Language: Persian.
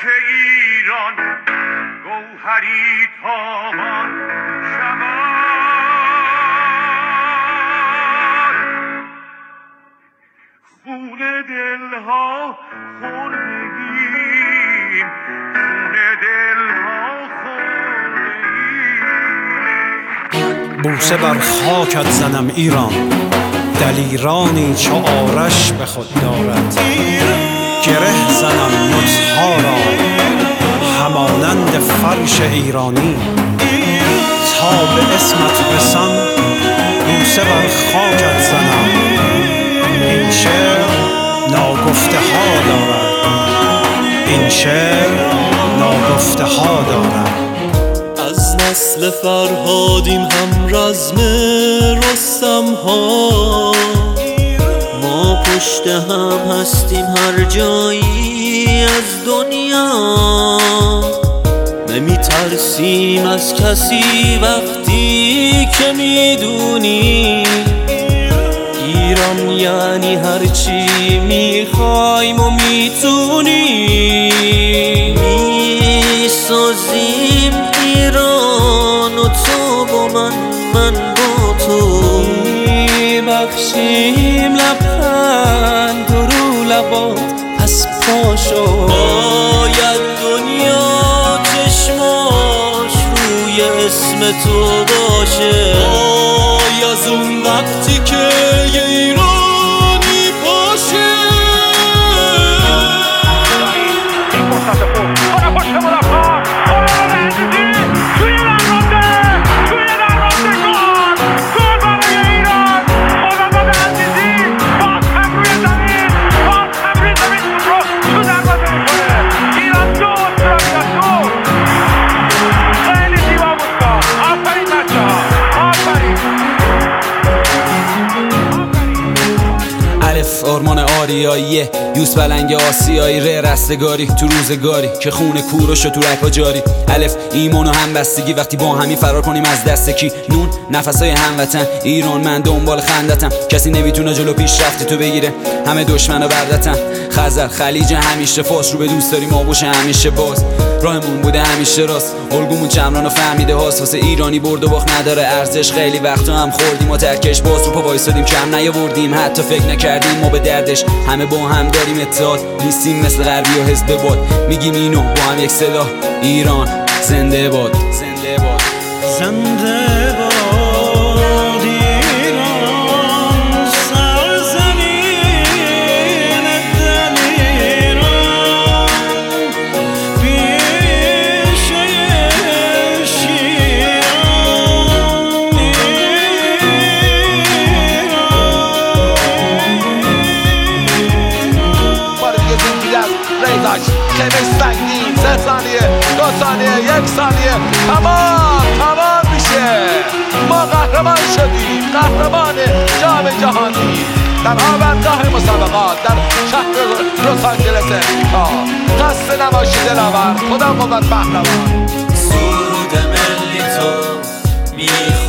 ایران گوهری تابان شود، خون دلها خوردگیم، خون دلها خوردگیم. بوسه بر خاکت زنم ایران، دلیرانی چو آرش به خود دارد. گره زنم نطقها را همانند فرش ایرانی، تا به اسمت رسم بوسه بر خاکت زنم. این شعر ناگفته ها دارد، این شعر ناگفته ها دارد. از نسل فرهادیم هم رزم رستم ها، ما پشت هم هستیم هر جایی از دنیا. نمی ترسیم از کسی وقتی که میدونی ایران یعنی هرچی میخوایم و میتونیم. میسازیم ایران و تو با من با تو، میبخشیم لبخند و رو لبات از پاشو. باید دنیا چشماش روی اسم تو باشه، وای از اون وقتی که یه ایرانی باشه. آرمان آریاییه، یوس بلنگ آسیایی، ره رستگاری تو روزگاری که خون کوروش و تو رگ‌ها جاری. الف ایمان و همبستگی وقتی با همی فرار کنیم از دست کی. نون نفسای هموطن ایران، من دنبال خندتم، کسی نمیتونه جلو پیشرفت تو بگیره، همه دشمنا بردتن. خزر خلیج همیشه فاس، رو به دوست داریم آغوش همیشه باز. راهمون بوده همیشه راست، الگومون چمران و فهمیده هاست. واسه ایرانی برد و باخت نداره ارزش، خیلی وقتا هم خوردیم و ترکش باز. رو پا وایسادیم کم نیاوردیم، حتی فکر نکردیم ما به دردش. همه با هم داریم اتحاد، نیستیم مثل غربی و حزب باد. میگیم اینو با هم یک صدا، ایران زنده باد، زنده باد، زنده باد ایران، سرزمین دلیران، بیشه شیران ایران. باره دیگه زنگی در ریزاش خیمه سنگین، 3 ثانیه 2 ثانیه 1 ثانیه تمام میشه. ما قهرمان شدیم، قهرمان جام جهانی در آوردگاه مسابقات در شهر لس آنجلس امریکا. قصد نباشی دلاور، خدا بود پهلوان. سرود ملی تو